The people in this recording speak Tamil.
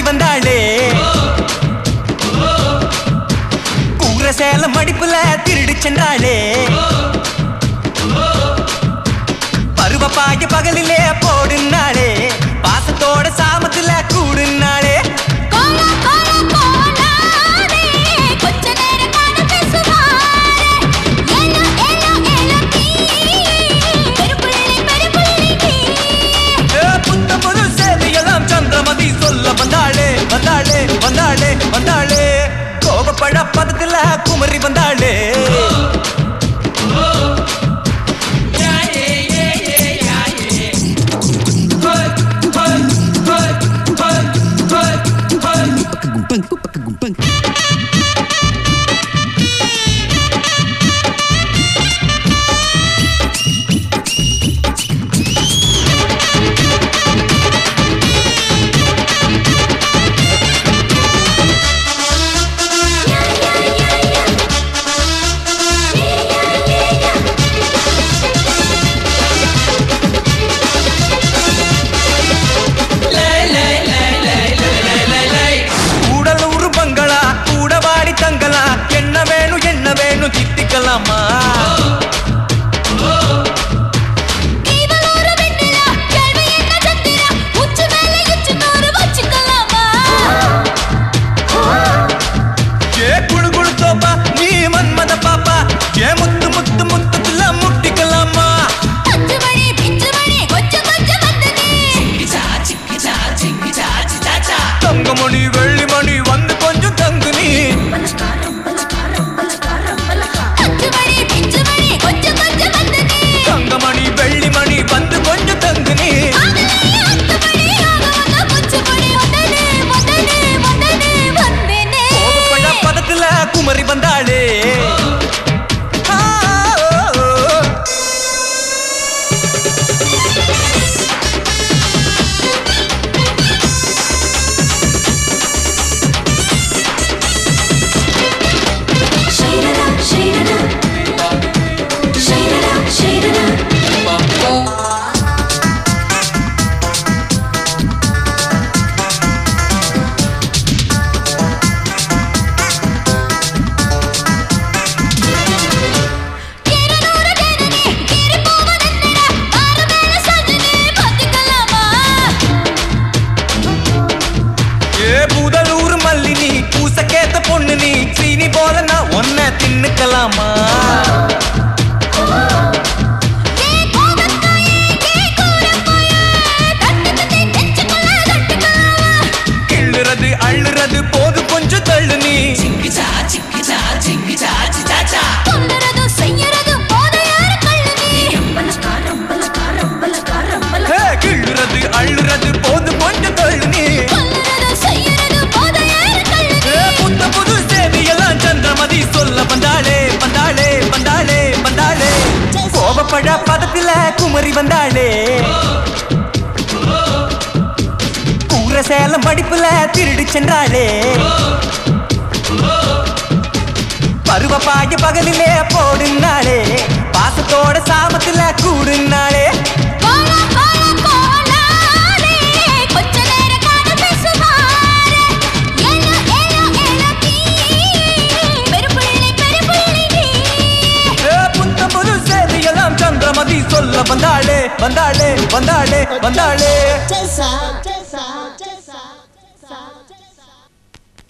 வந்தாளே கூற சேலம் மடிப்புல திருடி சென்றாளே பருவப்பாய பகலிலே போடுனாளே பாசத்தோட சாமத்துல கூடுனாளே வந்தாளே வந்தாளே வந்தாளே வந்தாளே கோபப்பட பதத்துல குமரி வந்தாளே திட்டிக்கலாமா ஏ குழு குழு தோப்பா நீ மன்மத பாப்பா ஏ முத்து முத்து முத்துல முட்டிக்கலாமா தங்கமணி வெள்ளிமணி வந்து கொஞ்சம் தங்கு நீ தங்கமணி வெள்ளிமணி வந்து கொஞ்சம் தங்கு நீ கோபப்பட பதத்துல குமரி வந்தாளே பொண்ணு நீ சீனி போல நான் ஒன்ன தின்னுக்கலாமா கிள்ளுறது அள்ளுறது போது கொஞ்சம் தள்ளு நீ கிள்ளுறது அள்ளுறது போது கொஞ்சம் தள்ளு நீ சந்திரமதி சொல்ல வந்தாளே வந்தாளே வந்தாளே வந்தாளே கோபப்பட பதத்துல குமரி வந்தாளே கூற சேலம் மடிப்புல திருடி சென்றாளே பருவப்பாய பகலிலே போடுனாளே பாசத்தோட சாமத்துல கூடுனாளே சந்திரமதி சொல்ல வந்தாளே வந்தாளே வந்தாளே வந்தாளே